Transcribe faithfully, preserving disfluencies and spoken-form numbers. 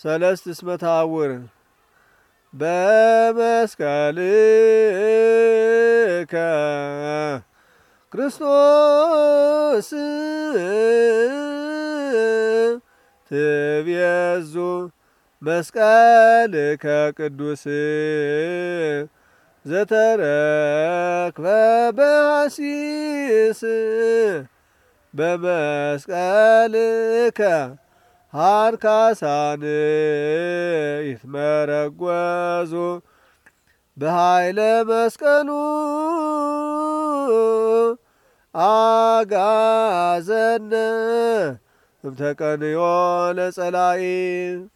ሰለስት እስመ ተሐውር በመስቀልከ ክርስቶስ ትቤዙ መስቀልከ ቅዱስ ዘተረክበ በሐሲስ በመስቀልከ ሃርካሳን ይትመረጐዙ በኃይለ መስቀሉ አጋዘነ እምተቀንዮ ለጸላኢ